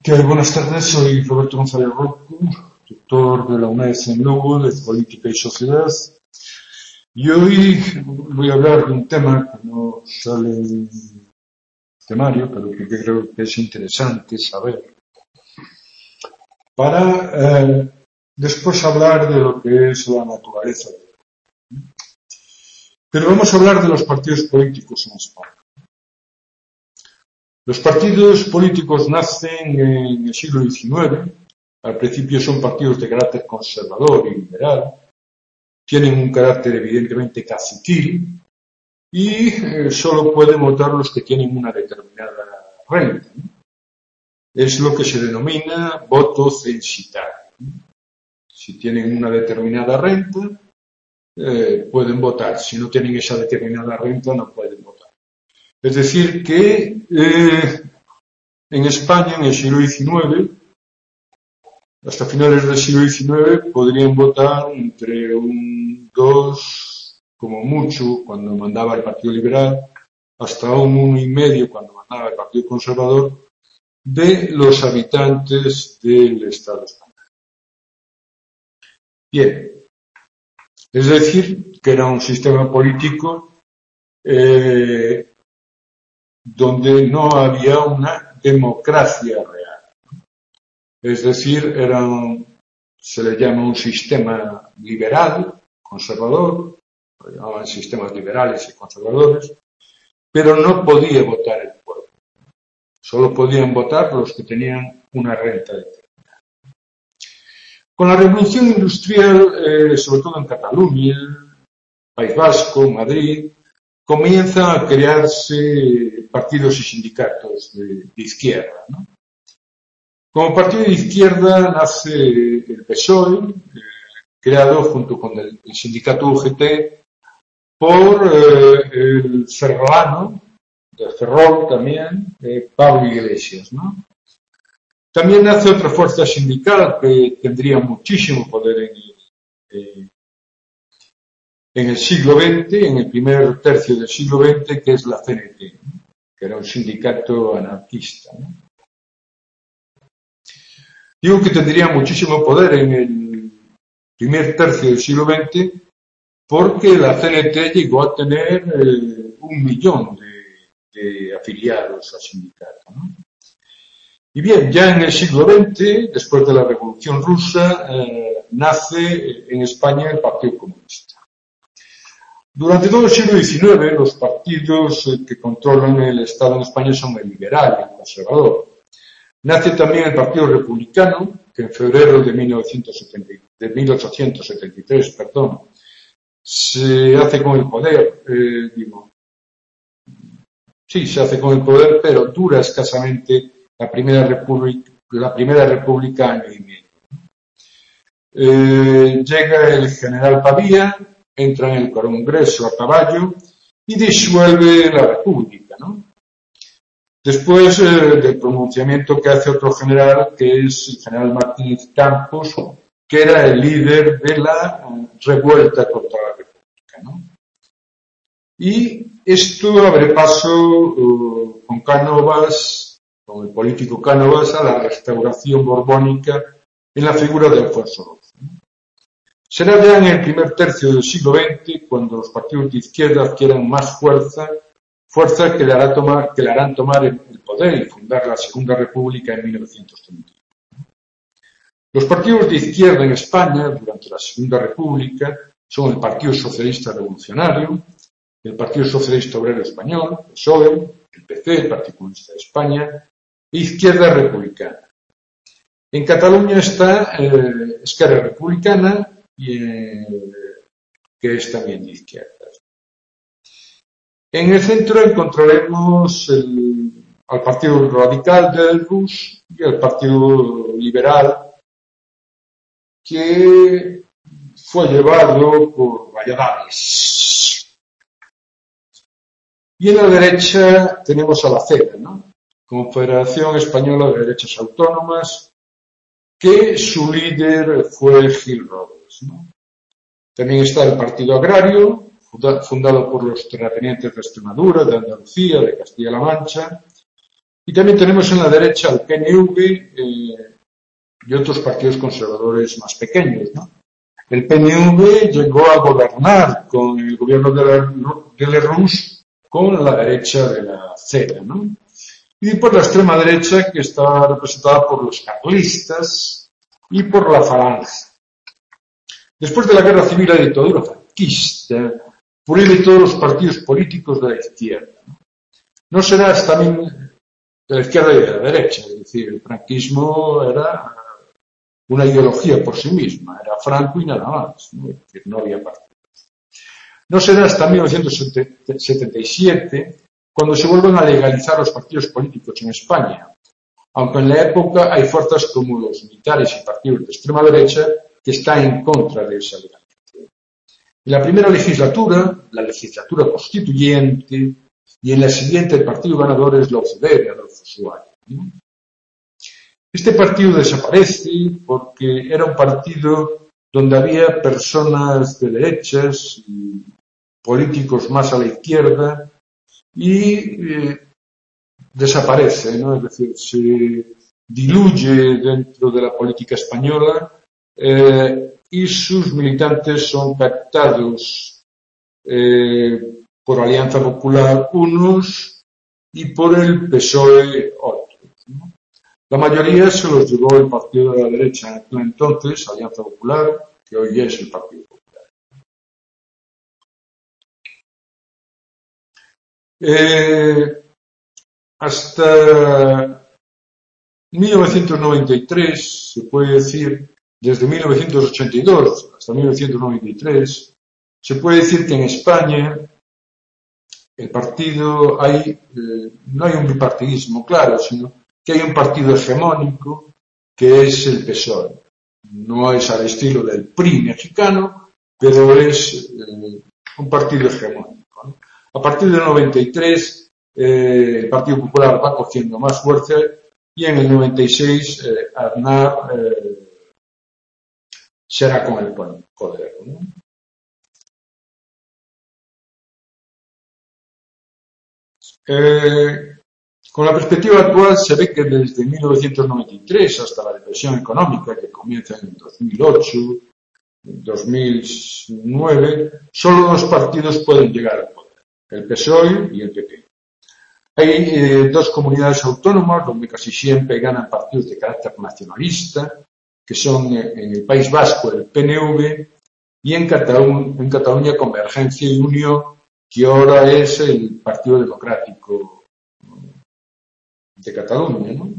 ¿Qué hay? Buenas tardes, soy Roberto González Rocco, doctor de la UNED en Lugo, de Política y Sociedad. Y hoy voy a hablar de un tema que no sale en el temario, pero que creo que es interesante saber, para después hablar de lo que es la naturaleza. Pero vamos a hablar de los partidos políticos en España. Los partidos políticos nacen en el siglo XIX. Al principio son partidos de carácter conservador y liberal. Tienen un carácter evidentemente caciquil y solo pueden votar los que tienen una determinada renta. Es lo que se denomina voto censitario. Si tienen una determinada renta, pueden votar. Si no tienen esa determinada renta, no pueden votar. Es decir, que en España, en el siglo XIX, hasta finales del siglo XIX, podrían votar entre un 2, como mucho, cuando mandaba el Partido Liberal, hasta un 1,5, cuando mandaba el Partido Conservador, de los habitantes del Estado español. Bien, es decir, que era un sistema político donde no había una democracia real. Es decir, se le llama un sistema liberal, conservador, lo llamaban sistemas liberales y conservadores, pero no podía votar el pueblo. Solo podían votar los que tenían una renta determinada. Con la Revolución Industrial, sobre todo en Cataluña, País Vasco, Madrid, comienzan a crearse partidos y sindicatos de izquierda, ¿no? Como partido de izquierda nace el PSOE, creado junto con el sindicato UGT por el ferrolano, del Ferrol también, Pablo Iglesias, ¿no? También nace otra fuerza sindical que tendría muchísimo poder en el siglo XX, en el primer tercio del siglo XX, que es la CNT, ¿no? Que era un sindicato anarquista, ¿no? Digo que tendría muchísimo poder en el primer tercio del siglo XX porque la CNT llegó a tener 1 millón de afiliados al sindicato, ¿no? Y bien, ya en el siglo XX, después de la Revolución Rusa, nace en España el Partido Comunista. Durante todo el siglo XIX, los partidos que controlan el Estado en España son el liberal y el conservador. Nace también el Partido Republicano, que en febrero de 1873, se hace con el poder, se hace con el poder, pero dura escasamente la Primera República año y medio. Llega el general Pavía, entra en el Congreso a caballo y disuelve la República, ¿no? Después del pronunciamiento que hace otro general, que es el general Martínez Campos, que era el líder de la revuelta contra la República, ¿no? Y esto abre paso con Cánovas, con el político Cánovas, a la restauración borbónica en la figura de Alfonso XII, ¿no? Será ya en el primer tercio del siglo XX cuando los partidos de izquierda adquieran más fuerza que le harán tomar el poder y fundar la Segunda República en 1931. Los partidos de izquierda en España durante la Segunda República son el Partido Socialista Revolucionario, el Partido Socialista Obrero Español, el PSOE, el PC, el Partido Comunista de España, e Izquierda Republicana. En Cataluña está Esquerra Republicana, que es también de izquierda. En el centro encontraremos al Partido Radical del Rus y al Partido Liberal, que fue llevado por Valladares. Y en la derecha tenemos a la CEDA, ¿no? Confederación Española de Derechas Autónomas, que su líder fue Gil Robles, ¿no? También está el Partido Agrario, fundado por los terratenientes de Extremadura, de Andalucía, de Castilla-La Mancha, Y también tenemos en la derecha al PNV y otros partidos conservadores más pequeños, ¿no? El PNV llegó a gobernar con el gobierno de Lerroux con la derecha de la acera, ¿no? Y por la extrema derecha, que está representada por los carlistas y por la Falange. Después de la guerra civil y la dictadura franquista, prohíbe todos los partidos políticos de la izquierda. No será también de la izquierda y de la derecha, es decir, el franquismo era una ideología por sí misma, era Franco y nada más, ¿no? Es decir, no había partidos. No será hasta 1977 cuando se vuelven a legalizar los partidos políticos en España, aunque en la época hay fuerzas como los militares y partidos de extrema derecha que están en contra de esa legalización. En la primera legislatura, la legislatura constituyente, y en la siguiente el partido ganador es la UCD de Adolfo Suárez, ¿no? Este partido desaparece porque era un partido donde había personas de derechas y políticos más a la izquierda y desaparece, ¿no? Es decir, se diluye dentro de la política española y sus militantes son captados por Alianza Popular unos y por el PSOE otros, ¿no? La mayoría se los llevó el partido de la derecha en aquel entonces, Alianza Popular, que hoy es el Partido Popular. Hasta 1993, se puede decir, desde 1982 hasta 1993, se puede decir que en España el partido no hay un bipartidismo claro, sino que hay un partido hegemónico que es el PSOE. No es al estilo del PRI mexicano, pero es un partido hegemónico, ¿no? A partir del 93 el Partido Popular va cogiendo más fuerza y en el 96 Aznar será con el poder, ¿no? Con la perspectiva actual se ve que desde 1993 hasta la depresión económica que comienza en 2008, 2009, solo dos partidos pueden llegar al poder, el PSOE y el PP. Hay dos comunidades autónomas donde casi siempre ganan partidos de carácter nacionalista, que son en el País Vasco el PNV y en Cataluña Convergencia y Unió, que ahora es el Partido Democrático de Cataluña, ¿no?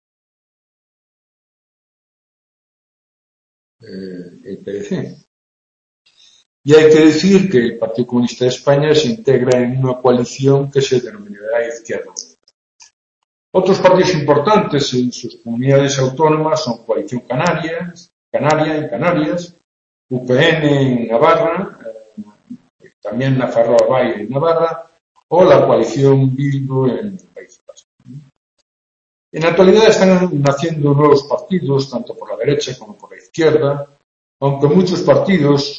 El PDC. Y hay que decir que el Partido Comunista de España se integra en una coalición que se denominará Izquierda Unida. Otros partidos importantes en sus comunidades autónomas son Coalición Canaria en Canarias, UPN en Navarra, también Nafarroa Bay en Navarra, o la Coalición Bildu en el País Vasco. En la actualidad están naciendo nuevos partidos, tanto por la derecha como por la izquierda, aunque muchos partidos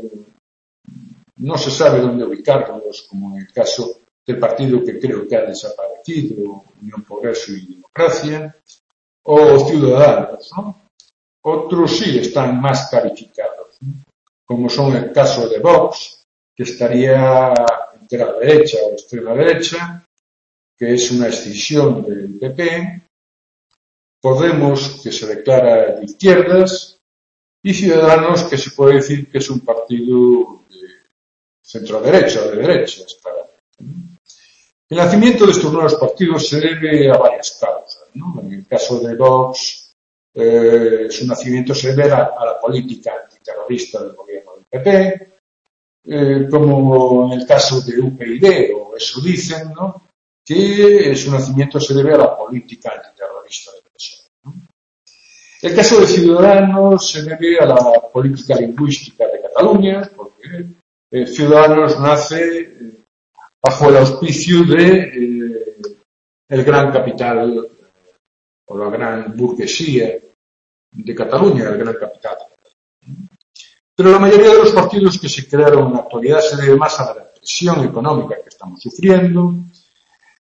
no se sabe dónde ubicarlos, como en el caso del partido que creo que ha desaparecido, Unión Progreso y Democracia, o Ciudadanos, ¿no? Otros sí están más clarificados, ¿no? Como son el caso de Vox, que estaría entre la derecha o extrema derecha, que es una escisión del PP, Podemos, que se declara de izquierdas, y Ciudadanos, que se puede decir que es un partido de centro-derecha o de derechas, claramente. El nacimiento de estos nuevos partidos se debe a varias causas, ¿no? En el caso de Vox, su nacimiento se debe a la política antiterrorista del gobierno del PP, como en el caso de UPyD, o eso dicen, ¿no? Que su nacimiento se debe a la política antiterrorista del PSOE, ¿no? El caso de Ciudadanos se debe a la política lingüística de Cataluña, porque Ciudadanos nace bajo el auspicio de el gran capital o la gran burguesía de Cataluña, el gran capital. Pero la mayoría de los partidos que se crearon en la actualidad se debe más a la represión económica que estamos sufriendo,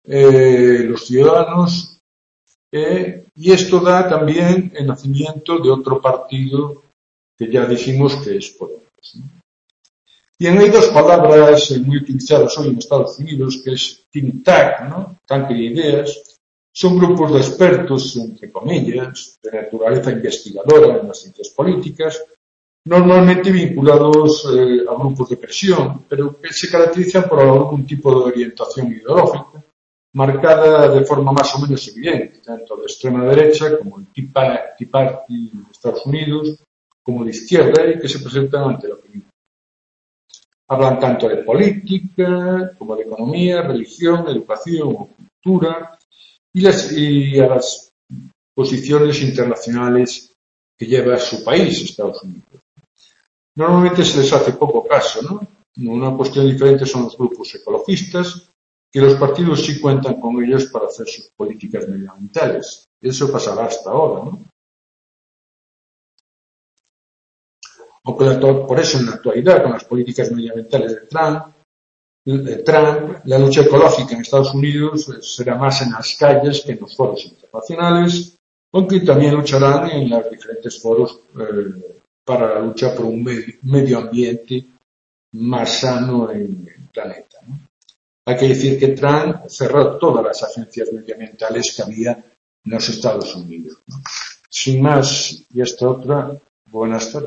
los ciudadanos, y esto da también el nacimiento de otro partido que ya dijimos que es Podemos, ¿no? Y hay dos palabras muy utilizadas hoy en Estados Unidos, que es think tank, ¿no? Tanque de ideas. Son grupos de expertos, entre comillas, de naturaleza investigadora en las ciencias políticas, normalmente vinculados a grupos de presión, pero que se caracterizan por algún tipo de orientación ideológica, marcada de forma más o menos evidente, tanto de extrema derecha como el Tea Party de Estados Unidos, como de izquierda, y que se presentan ante la opinión. Hablan tanto de política como de economía, religión, educación o cultura y a las posiciones internacionales que lleva su país, Estados Unidos. Normalmente se les hace poco caso, ¿no? Una cuestión diferente son los grupos ecologistas, que los partidos sí cuentan con ellos para hacer sus políticas medioambientales. Eso pasará hasta ahora, ¿no? Aunque por eso en la actualidad, con las políticas medioambientales de Trump, la lucha ecológica en Estados Unidos será más en las calles que en los foros internacionales, aunque también lucharán en los diferentes foros para la lucha por un medio ambiente más sano en el planeta, ¿no? Hay que decir que Trump cerró todas las agencias medioambientales que había en los Estados Unidos, ¿no? Sin más, y esta otra, buenas tardes.